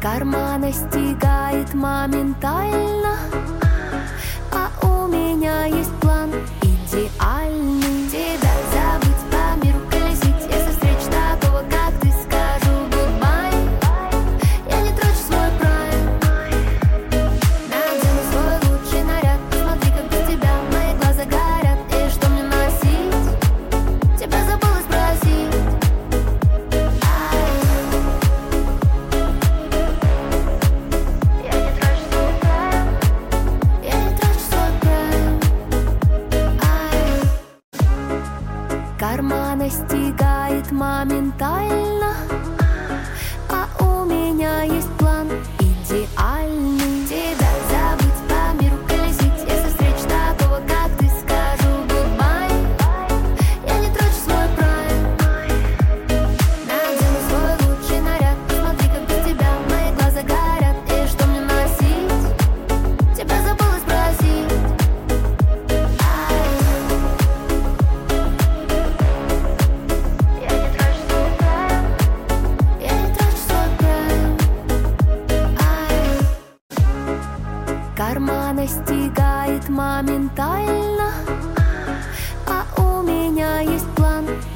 Карма настигает моментально, а у меня есть план идеальный. Тебя забыть, по миру колесить. Если встречу такого, как ты, скажу goodbye. Я не трачу свой прайм. Надену свой лучший наряд. Посмотри, как без тебя мои глаза горят. И что мне носить? Тебя забыла спросить. Карма настигает моментально, а у меня есть план идеальный. Тебя забыть, по миру колесить. Если встречу такого, как ты, скажу goodbye. Я не трачу свой прайм. Надену свой лучший наряд. Посмотри, как без тебя мои глаза горят. И что мне носить? Тебя забыла спросить. Карма настигает моментально, а у меня есть план